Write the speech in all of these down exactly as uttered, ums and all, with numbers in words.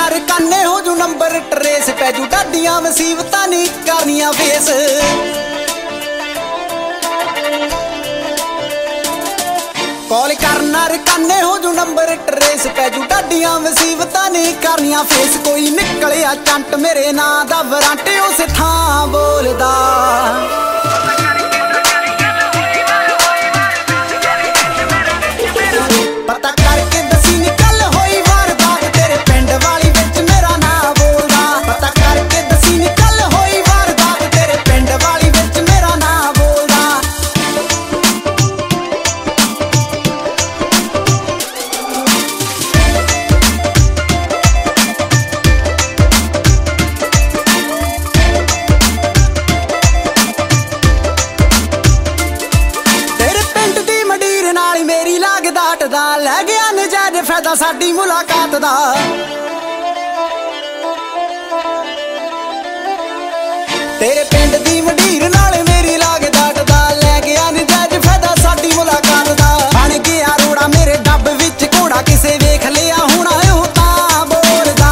रकाने हो जू number trace पै जू डाडियां मुसीबतां नहीं करनियां फेस। कॉल करना रकाने हो जू नंबर ट्रेस पै जू डाडियां मुसीबतां नहीं करनियां फेस। कोई निकलिया चंट मेरे नां दा वरांटे उस थां बोलदा। पता करके दसी निकल होई वारदात तेरे पिंड वाली विच मेरा नां बोलदा। पता करके दसी निकल होई वारदात तेरे पिंड वाली विच मेरा नां बोलदा। तेरे पिंड दी मंडीर नाल मेरी लागदा अटदा लै गया नजायज फायदा साडी मुलाकात दा। तेरे पिंड दी मंडीर नाल मेरी लागदा अटदा लै गया नजायज फायदा साडी मुलाकात दा। बन गया रोड़ा मेरे डब विच घोड़ा किसे वेख लिया हुणा ओह तां बोलदा।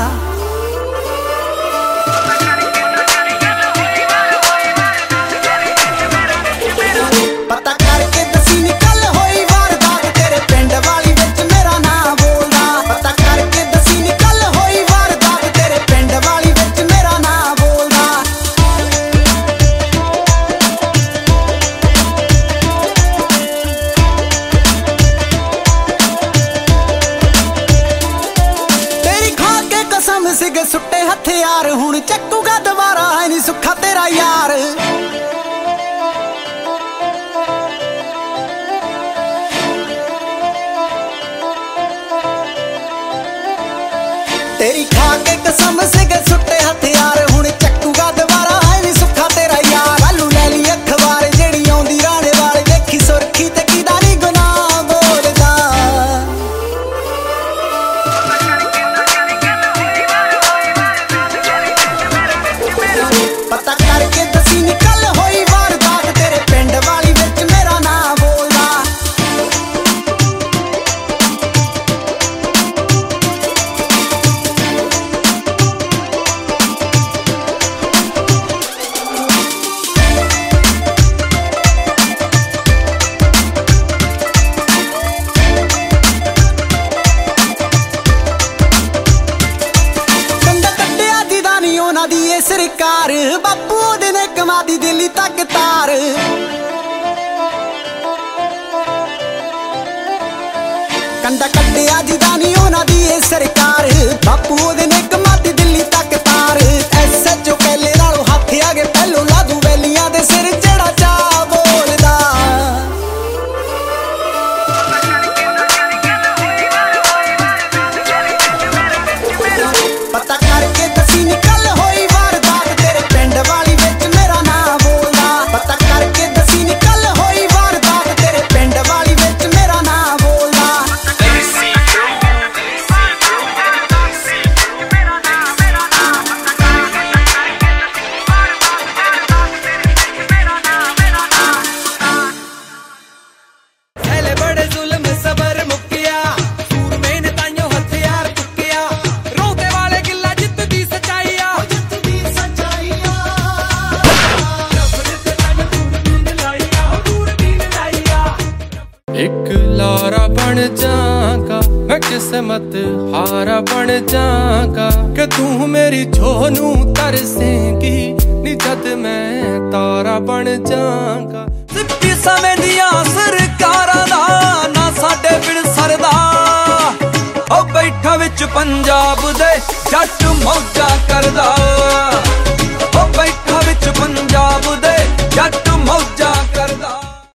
पता करके दसी निकल होई वारदात तेरे पिंड वाली विच मेरा नां बोलदा। पता करके दसी निकल होई वारदात तेरे पिंड वाली विच मेरा नां बोलदा। तेरी खा के कसम सिग सुट्टे हथियार हुण चक्कूगा दोबारा है नी सुखा तेरा यार। तेरी खा के कसम सिग सुट्टे हथियार हुण चक्कूगा दोबारा है नी सुखा तेरा यार। आलू लै ली अखबार जेड़ी आउंदी राणे वाल देखी सुरखी ते किदा नी गुनाह बोलदा। पता करके दसी निकल होई वारदात तेरे पिंड वाली विच मेरा नां बोलदा। ਕੰਡਾ ਕੱਢਿਆ ਜਿਦਾ ਨੀ ਉਹਨਾਂ ਦੀ ਇਹ ਸਰਕਾਰ ਬਾਪੂ ਉਹਦੇ ਨੇ ਕਮਾ ਦੀ ਦਿੱਲੀ ਤੱਕ ਤਾਰ। ਕੰਡਾ ਕੱਢਿਆ ਜਿਦਾ ਨੀ ਉਹਨਾਂ ਦੀ ਇਹ ਸਰਕਾਰ ਬਾਪੂ ਉਹਦੇ ਨੇ ਕਮਾ ਦੀ ਦਿੱਲੀ ਤੱਕ ਤਾਰ। ਐਸ ਐਚ ਓ ਪਹਿਲੇ ਨਾਲੋਂ ਹੱਥ ਆ ਗਏ ਪਹਿਲੋਂ ਲਾਦੂ ਵੈਲੀਆਂ ਦੇ ਸਿਰ ਜਿਹੜਾ ਚਾ ਬੋਲਦਾ। पता करके दसी निकल होई वारदात तेरे पिंड वाली विच मेरा नां बोलदा। पता करके दसी निकल होई वारदात तेरे पिंड वाली विच मेरा नां बोलदा। पहले बड़े जुल्म सबर मुक्किया सूरमे ने ताइयों हथियार चुक्किया। रोते वाले गिला जित दी सच्चाइया जित दी सच्चाइया। एक लारा बन जागा मैं किस्मत हारा बन जागा कि तू मेरी छोनू तरसेंगी नी जद मैं तारा बन जागा। सिप्पी समय दिया सरकारां दा ना साडे पिंड सरदा। ओ बैठा विच पंजाब दे जट मौजा करदा। ओ बैठा विच पंजाब दे जट